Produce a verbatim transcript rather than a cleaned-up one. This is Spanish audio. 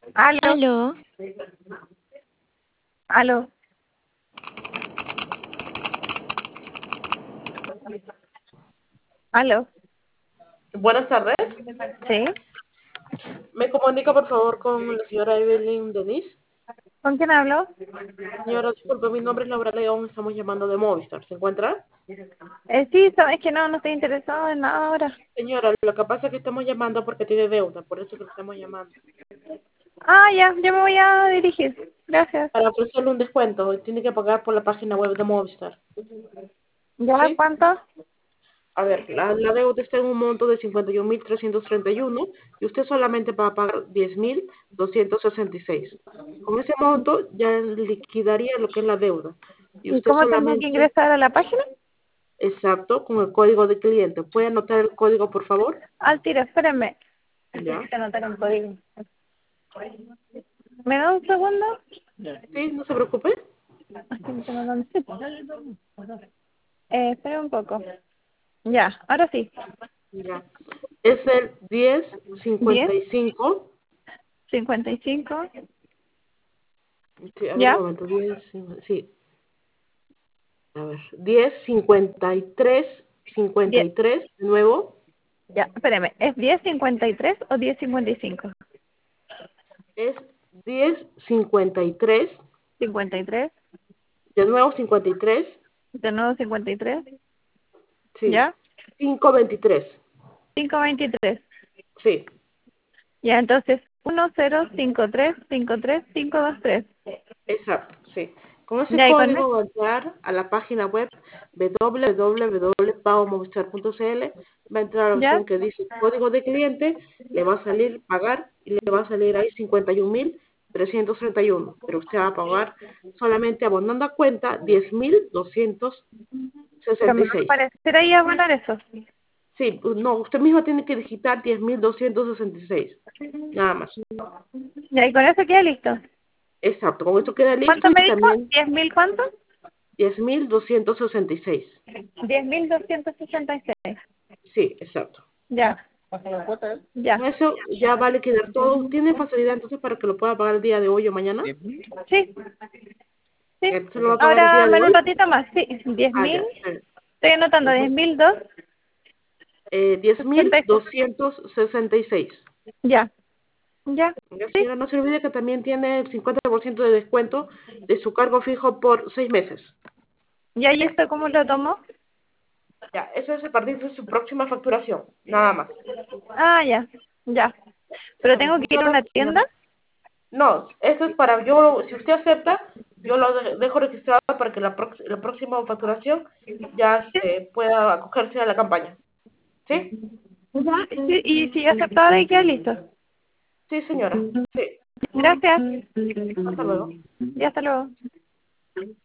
Aló, Aló, aló. Aló. Buenas tardes. ¿Sí? Me comunica por favor con la señora Evelyn Denise. ¿Con quién hablo? Señora, disculpe, mi nombre es Laura León, estamos llamando de Movistar. ¿Se encuentra? Eh, sí, so- es que no, no estoy interesado en nada ahora. Señora, lo que pasa es que estamos llamando porque tiene deuda, por eso que le estamos llamando. Ah, ya, yo me voy a dirigir. Gracias. Para ofrecerle un descuento, tiene que pagar por la página web de Movistar. ¿Ya ¿Sí? cuánto? A ver, la, la deuda está en un monto de cincuenta y un mil trescientos treinta y uno y usted solamente va a pagar diez mil doscientos sesenta y seis. Con ese monto ya liquidaría lo que es la deuda. Y ¿Y usted cómo tengo que solamente. ingresar a la página? Exacto, con el código de cliente. ¿Puede anotar el código, por favor? Al tiro, espérenme. Ya. Necesito anotar un código. ¿Me da un segundo? Sí, no se preocupe. Aquí no tengo dónde. Eh, espera un poco. Ya, ahora sí. Ya. Es el diez Diez, cincuenta y cinco. cincuenta y cinco. Sí, a ver un ¿Ya? momento. diez, sí. A ver. diez cincuenta y tres, cincuenta Diez. y tres, de nuevo. Ya, espéreme. ¿Es diez cincuenta y tres o diez cincuenta y cinco? Es diez cincuenta y tres, Cincuenta y tres. de nuevo cincuenta y tres. De nuevo cincuenta y tres. Sí. ¿Ya? quinientos veintitrés. Cinco veintitrés. Sí. Ya, entonces, uno cero cinco tres cinco tres cinco dos tres. Exacto, sí. Con ese Ya, y con código eso. va a entrar a la página web w w w punto pago movistar punto c l, va a entrar a la ¿Ya? opción que dice código de cliente, le va a salir pagar y le va a salir ahí cincuenta y un mil trescientos treinta y uno, pero usted va a pagar solamente abonando a cuenta diez mil doscientos Pero sesenta me y va a seis. aparecer ahí a abonar eso. Sí, pues no, usted mismo tiene que digitar diez mil doscientos sesenta y seis, nada más. Ya, y con eso queda listo. Exacto, con esto queda listo ¿Cuánto y me dijo? también ¿Diez mil cuánto? diez mil doscientos sesenta y seis. Diez mil doscientos sesenta y seis. Sí, exacto. Ya. Con Ya. eso ya va a liquidar todo. ¿Tiene facilidad entonces para que lo pueda pagar el día de hoy o mañana? Sí. Sí. ¿Ya se lo va a pagar el Ahora día de menos un hoy? ratito más. Sí. Diez Ah, mil. ya. está bien. Estoy anotando. Diez Ujú. mil dos. Eh, diez mil Sesenta y seis. doscientos sesenta y seis. Ya. Ya. Ya, Sí. señora, no se olvide que también tiene el cincuenta por ciento de descuento de su cargo fijo por seis meses. Ya, ¿y esto cómo lo tomo? Ya, eso es a partir de su próxima facturación. Nada más. Ah, ya. Ya. ¿Pero Está bien. tengo que ir Muchas a una gracias, tienda? señora. No, eso es para yo, si usted acepta, yo lo de- dejo registrado para que la, prox- la próxima facturación ya Sí. este, pueda acogerse a la campaña. ¿Sí? Ya. Sí, y si acepto ahora y queda listo. Sí, señora. Sí. Gracias. Hasta luego. Y hasta luego.